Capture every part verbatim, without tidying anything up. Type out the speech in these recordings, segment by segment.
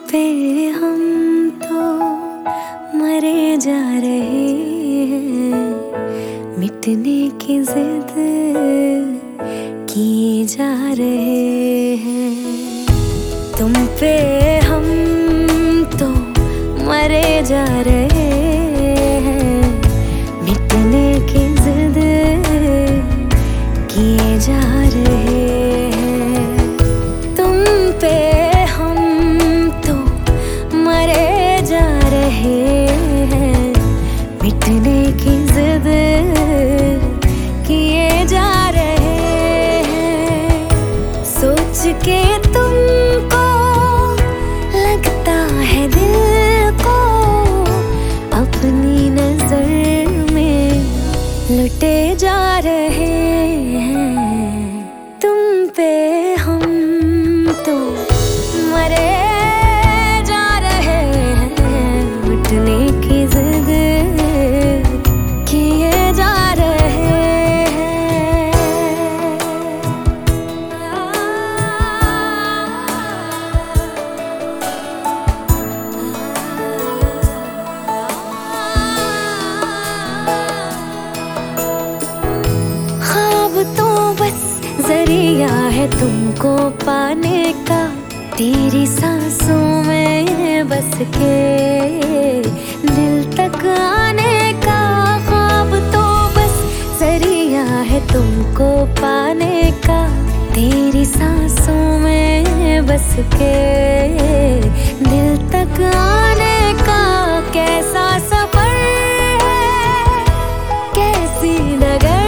पे हम तो मरे जा रहे हैं, मिटने की जिद किए जा रहे हैं। तुम पे हम तो मरे जा रहे हैं, मिटने की जिद किए जा रहे हैं। तुम पे हम तो मरे जा रहे हैं, मिटने की जिद किए जा रहे हैं। सोच के तुमको लगता है दिल को अपनी नजर में लुटे जा रहे हैं। तुम पे हम तो मरे जा रहे हैं, मिटने की जिद किए जा रहे हैं। ख्वाब तो बस जरिया है तुमको पाने का, तेरी सांसों में बस के दिल तक आने का। ख्वाब तो बस जरिया है तुमको पाने का, तेरी सांसों में बस के दिल तक आने का। कैसा सफर है, कैसी डगर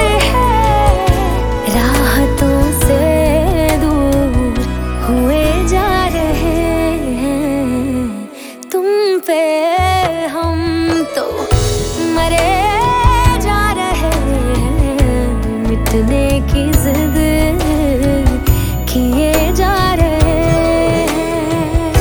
हुए जा रहे हैं। तुम पे हम तो मरे जा रहे हैं, मिटने की जिद किए जा रहे हैं।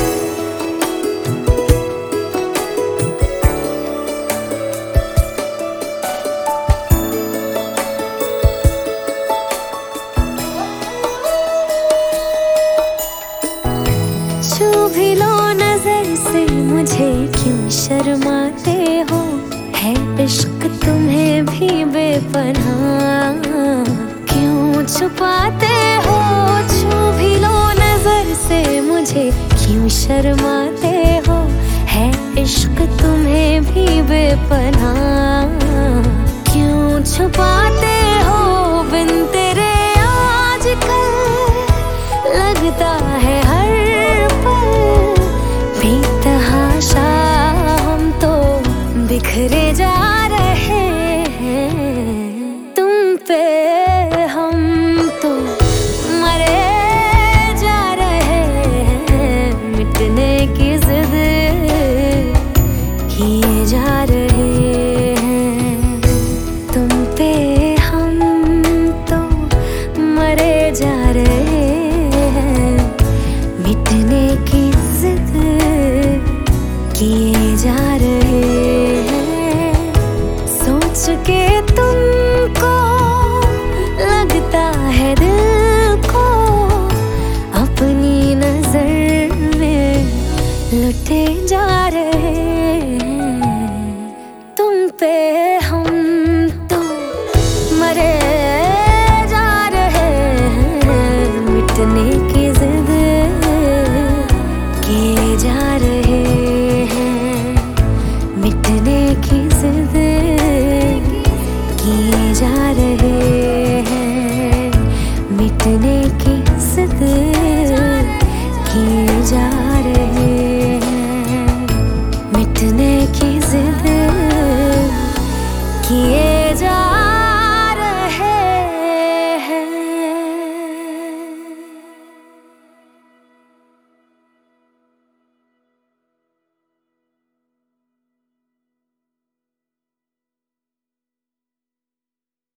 छू भी लो नजर से मुझे, क्यों शर्माते हो? है इश्क तुम्हें भी बेपनाह, क्यों छुपाते हो? छू भी लो नजर से मुझे, क्यों शर्माते हो? है इश्क तुम्हें भी बेपनाह, क्यों छुपाते हो? बिन तेरे आजकल लगता है हर बेतहाशा हम तो बिखरे जा रहे हैं। तुम पे हम तो मरे जा रहे हैं, मिटने की जिद किए जा रहे हैं। तुम पे हम तो मरे जा रहे हैं, मिटने की जिद किए जा रहे हैं। सोच के तुमको लगता है दिल को अपनी नजर में लुटे जा रहे हैं। तुम पे हम तो मरे जा रहे हैं, मिटने की जिद किए जा रहे हैं, मिटने की जिद किए जा रहे हैं, मिटने